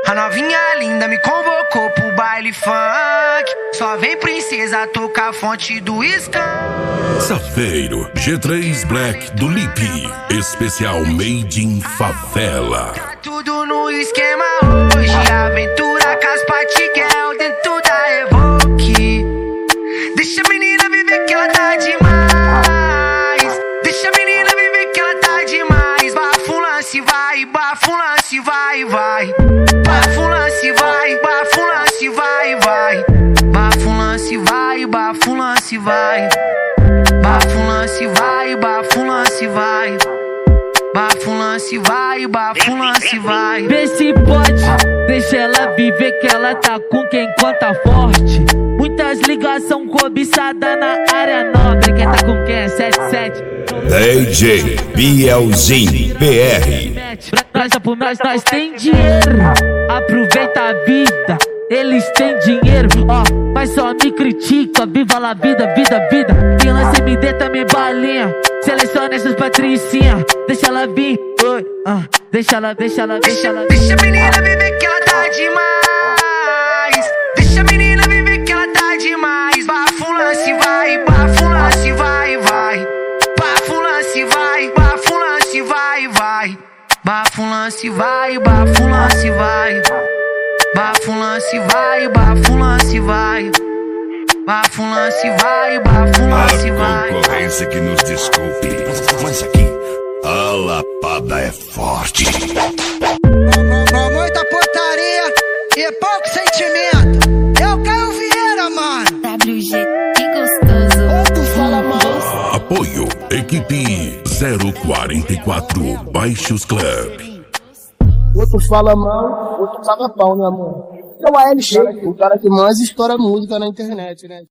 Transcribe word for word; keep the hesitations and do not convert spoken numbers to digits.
A novinha linda me convocou pro baile funk. Só vem princesa tocar a fonte do Scan. Safeiro G três Black do Lipe, especial Made in Favela. Tá tudo no esquema hoje. Aventura com as Patiguel dentro da Evoque. Deixa a menina viver que ela tá demais. Deixa a menina viver que ela tá demais. Bafo lance vai, bafo lance vai, vai. Bafo lance vai, bafo lance vai, vai. Bafo lance vai, bafo lance vai. Bafo lance vai, bafo lance vai. Bafo lance vai, bafo lance vai. Vê se pode, deixa ela viver que ela tá com quem conta forte. Muitas ligação cobiçada na área nobre. Quem tá com quem? sete sete D J Bielzinho P R. Nós, nós, nós tem dinheiro, aproveita a vida. Eles têm dinheiro, ó, mas só me critica. Viva la vida, vida, vida. Quem lança M D também balinha. Seleciona essas patricinha. Deixa ela vir, oi, ah. Deixa ela, deixa ela, deixa ela. Deixa a menina viver que ela tá demais. Deixa a menina viver que ela tá demais. Bafo lance vai, bafo lance vai, vai. Bafo lance vai, bafo lance vai, vai. Bafo lance vai, bafo lance vai. Bafo lance vai, bafo lance vai. Bafo lance vai, bafo lance vai. A concorrência que nos desculpe, mas aqui a lapada é forte. Com muita putaria e pouco sentimento. Eu Caio Vieira, mano. W G, que gostoso. Outro fala mal. Apoio Equipe zero quarenta e quatro Baixos Club. Outro fala mal, outro paga pau, né, amor? É o A L X, o cara que mais estoura música na internet, né?